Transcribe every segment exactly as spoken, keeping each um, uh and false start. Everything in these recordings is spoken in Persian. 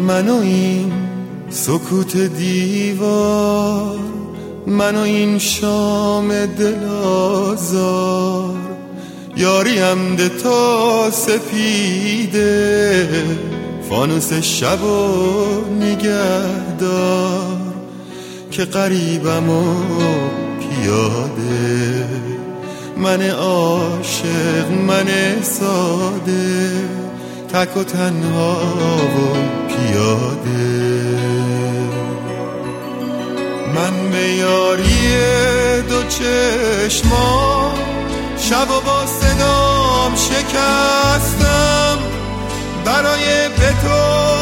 من و این سکوت دیوار، من و این شام دل آزار، یاریم ده تا سپیده، فانوس شب و نگهدار، که غریبم و پیاده، من عاشق من ساده، تک و تنها و پیاده. من به یاری دو چشما شب و با صدام شکستم، برای به تو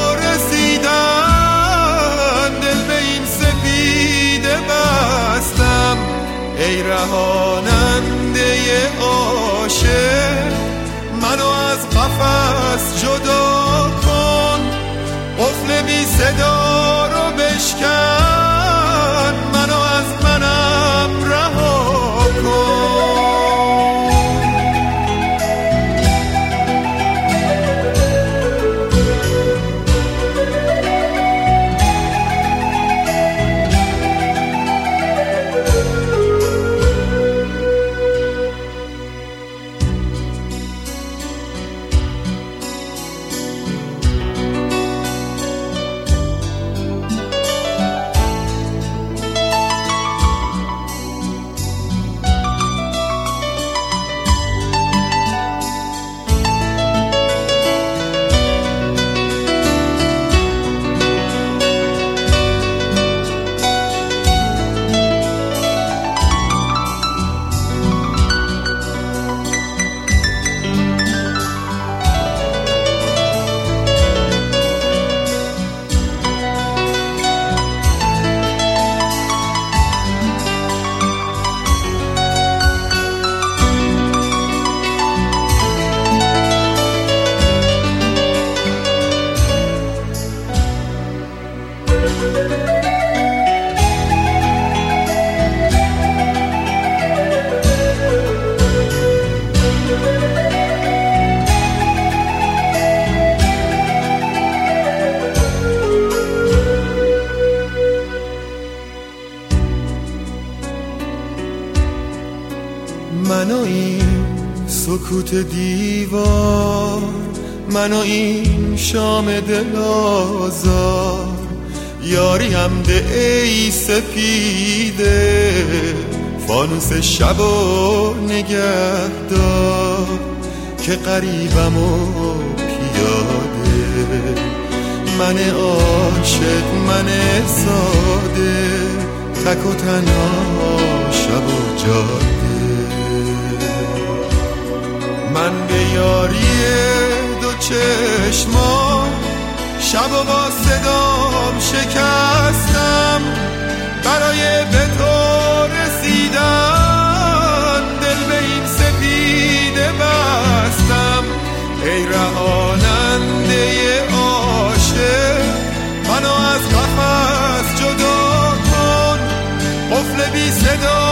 رسیدن دل به این سپیده بستم. ای رهاننده عاشق، منو از قفس جدا کن، قفل بی صدا رو بشکن، منو از منم رها کن. من و این سکوت دیوار، من و این شام دل آزار، یاریم ده ای سپیده، فانوس شب و نگهدار، که غریبم و پیاده، من عاشق من ساده، تک و تنها شب و جاده. من به یاری دو چشما شب و با صدام شکستم، برای به تو رسیدن دل به این سپیده بستم. ای رهاننده عاشق، منو از قفس جدا کن، قفل بی صدا